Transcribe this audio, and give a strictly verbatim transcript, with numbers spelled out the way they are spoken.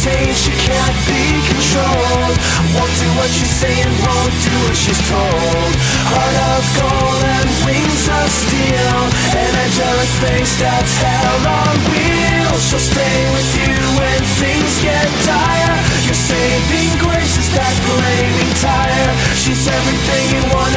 insane, she can't be controlled. Won't do what she's saying, won't do what she's told. Heart of gold and wings of steel, an angelic face that's hell on wheels. She'll stay with you when things get dire. Your saving grace is that flaming tire. She's everything you want